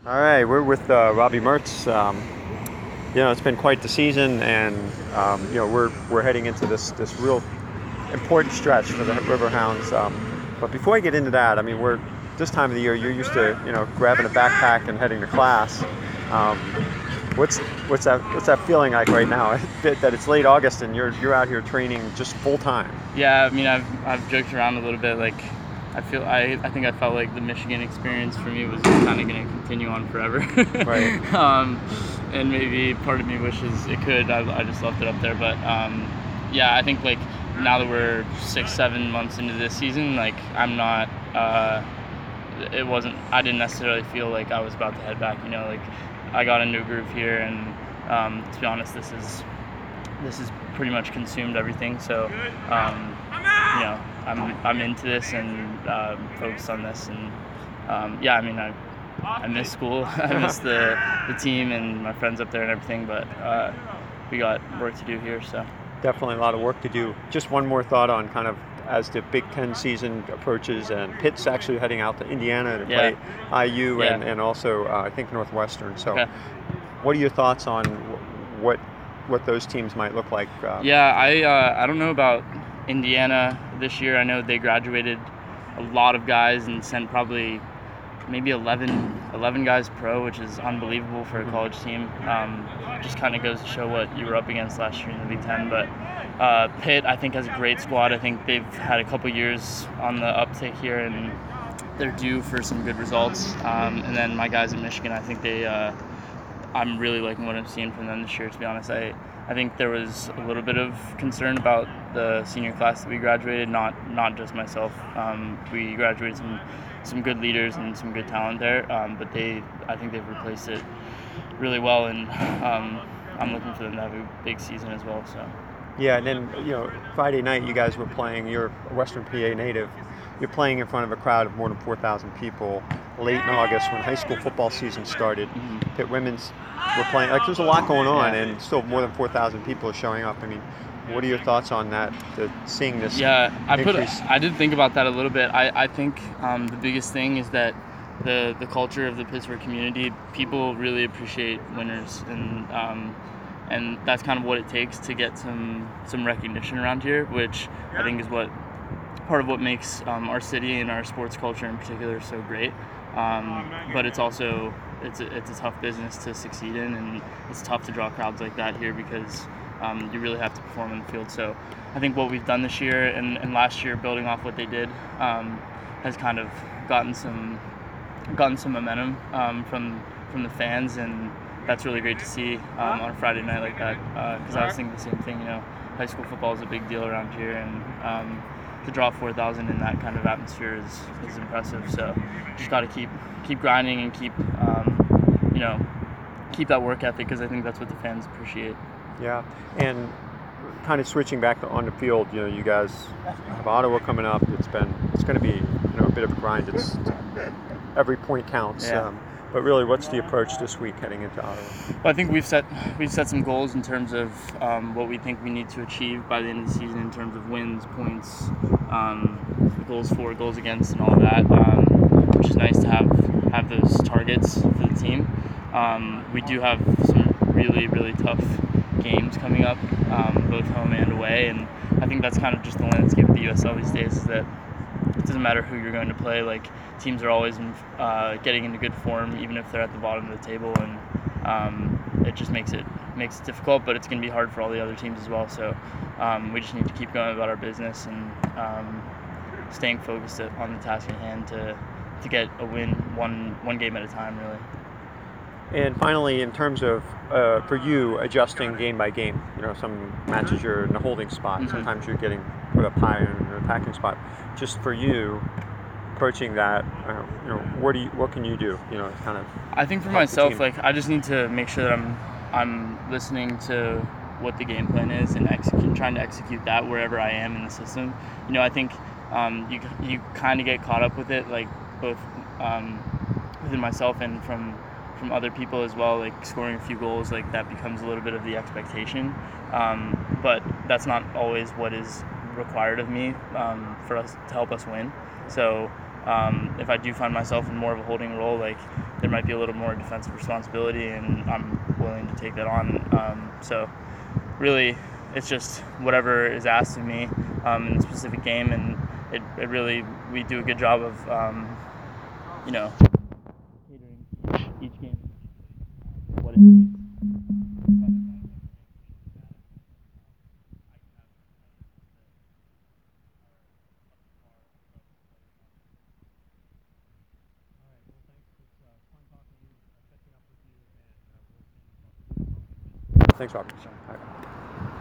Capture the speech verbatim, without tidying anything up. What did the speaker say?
All right, we're with uh, Robbie Mertz. Um, you know, it's been quite the season, and um, you know we're we're heading into this this real important stretch for the Riverhounds. Um, but before I get into that, I mean, we're this time of the year. You're used to you know grabbing a backpack and heading to class. Um, what's what's that what's that feeling like right now? That it's late August and you're you're out here training just full time. Yeah, I mean, I've I've joked around a little bit. Like, I feel I I think I felt like the Michigan experience for me was kind of going to continue on forever. Right. um, and maybe part of me wishes it could. I, I just left it up there, but um, yeah, I think like now that we're six seven months into this season, like I'm not. Uh, it wasn't. I didn't necessarily feel like I was about to head back. You know, like I got into a groove here, and um, to be honest, this is this has pretty much consumed everything. So, um, you know, I'm I'm into this and uh, focused on this. And um, yeah, I mean, I I miss school, I miss the the team and my friends up there and everything. But uh, we got work to do here. So Definitely a lot of work to do. Just one more thought on kind of as the Big Ten season approaches, and Pitt's actually heading out to Indiana to yeah, play I U yeah, and, and also uh, I think Northwestern. So, okay. what are your thoughts on wh- what what those teams might look like? Uh, Yeah, I uh, I don't know about Indiana this year. I know they graduated a lot of guys and sent probably maybe eleven, eleven guys pro, which is unbelievable for a college team. Um, just kind of goes to show what you were up against last year in the Big Ten. But uh, Pitt, I think, has a great squad. I think they've had a couple years on the uptick here, and they're due for some good results. Um, and then my guys in Michigan, I think they. Uh, I'm really liking what I'm seeing from them this year. To be honest, I I think there was a little bit of concern about the senior class that we graduated. Not not just myself. Um, we graduated some some good leaders and some good talent there. Um, but they, I think they've replaced it really well, and um, I'm looking for them to have a big season as well. So yeah, and then you know Friday night you guys were playing. You're a Western P A native. You're playing in front of a crowd of more than four thousand people late in August when high school football season started. mhm. Pitt women's were playing. Like there's a lot going on, Yeah. and still more than four thousand people are showing up. I mean, what are your thoughts on that? The, seeing this Yeah, I put increase. I did think about that a little bit. I, I think um, the biggest thing is that the the culture of the Pittsburgh community, people really appreciate winners, and um, and that's kind of what it takes to get some some recognition around here, which I think is what part of what makes um, our city and our sports culture in particular so great. Um, but it's also it's a, it's a tough business to succeed in, and it's tough to draw crowds like that here because um, you really have to perform in the field. So I think what we've done this year and, and last year, building off what they did, um, has kind of gotten some gotten some momentum um, from from the fans, and that's really great to see um, on a Friday night like that. Because uh, I was thinking the same thing. You know, high school football is a big deal around here, and um, to draw four thousand in that kind of atmosphere is, is impressive. So just got to keep keep grinding and keep um, you know keep that work ethic, because I think that's what the fans appreciate. Yeah, and kind of switching back to on the field, you know, you guys have Ottawa coming up. It's been it's going to be you know a bit of a grind. It's every point counts. Yeah. Um, but really, what's the approach this week heading into Ottawa? Well, I think we've set we've set some goals in terms of um, what we think we need to achieve by the end of the season in terms of wins, points, um, goals for, goals against, and all of that. Um, which is nice to have have those targets for the team. Um, we do have some really really tough games coming up, um, both home and away, and I think that's kind of just the landscape of the U S L these days. Is that it doesn't matter who you're going to play. Like, teams are always in, uh, getting into good form, even if they're at the bottom of the table, and um, it just makes it makes it difficult. But it's going to be hard for all the other teams as well. So um, we just need to keep going about our business and um, staying focused on the task at hand to to get a win one one game at a time, really. And finally, in terms of uh, for you adjusting game by game, you know, some matches you're in a holding spot, Mm-hmm. sometimes you're getting put up high in an attacking spot. Just for you, approaching that, uh, you know, what do you, what can you do? You know, kind of. I think for help the myself, team. like I just need to make sure that I'm I'm listening to what the game plan is and execute, trying to execute that wherever I am in the system. You know, I think um, you you kind of get caught up with it, like both um, within myself and from from other people as well. Like scoring a few goals, like that becomes a little bit of the expectation. Um, but that's not always what is required of me um, for us to help us win. So um, if I do find myself in more of a holding role, like there might be a little more defensive responsibility, and I'm willing to take that on. Um, so really, it's just whatever is asked of me um, in the specific game, and it, it really we do a good job of um, you know catering each game what it needs. Thanks, Rob. All right.